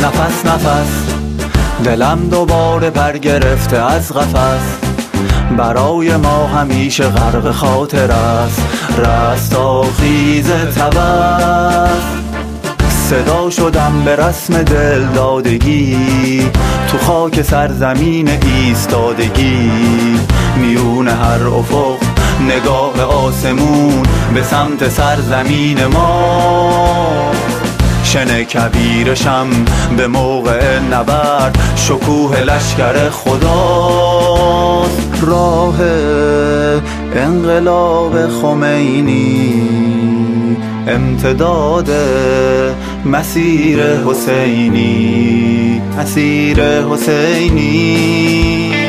نفس نفس دلم دوباره پر گرفته از قفس، برای ما همیشه غرق خاطر است، رستاخیز تبس. صدا شدم به رسم دل دادگی، تو خاک سرزمین ایستادگی، میون هر افق نگاه آسمون به سمت سرزمین ما. شن کبیرشم به موقع نبرد، شکوه لشکر خداست. راه انقلاب خمینی، امتداد مسیر حسینی، مسیر حسینی.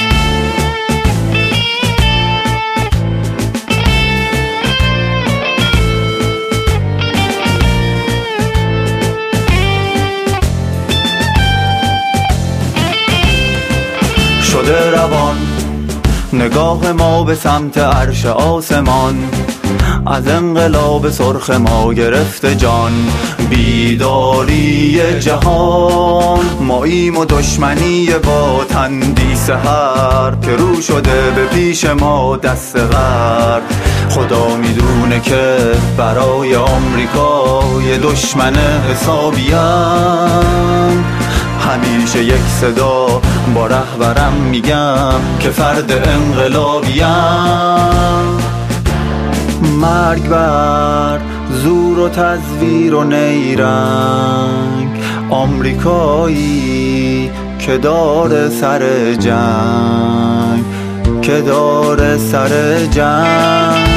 شده روان نگاه ما به سمت عرش آسمان، از انقلاب سرخ ما گرفته جان. بیداری جهان ماییم و دشمنی با تندیس هر که رو شده به پیش ما دست غر. خدا میدونه که برای آمریکا یه دشمن حسابیم، همیشه یک صدا با رهبرم میگم که فرد انقلابیم. مرگ بر زور و تزویر و نیرنگ، آمریکایی که داره سر جنگ، که داره سر جنگ.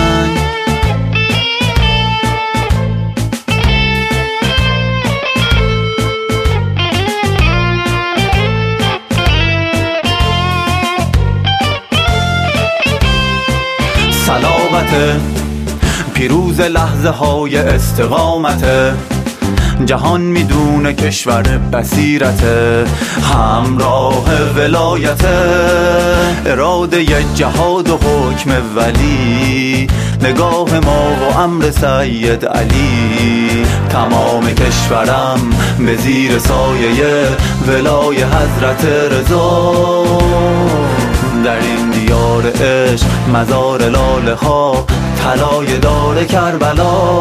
سلامت پیروز لحظه های استقامت، جهان میدونه کشور بصیرت، همراه ولایت، اراده جهاد و حکم ولی، نگاه ما و امر سید علی. تمام کشورم به زیر سایه ولای حضرت رضا، در این دیار عشق مزار لاله ها، طلای دار کربلا.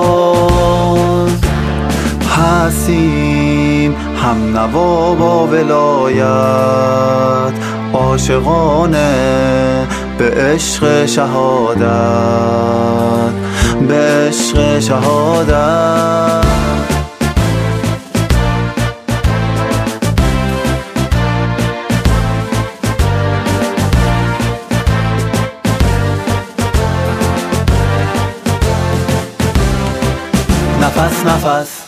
هستیم هم نوا با ولایت، عاشقانه به عشق شهادت، به عشق شهادت. نفس نفس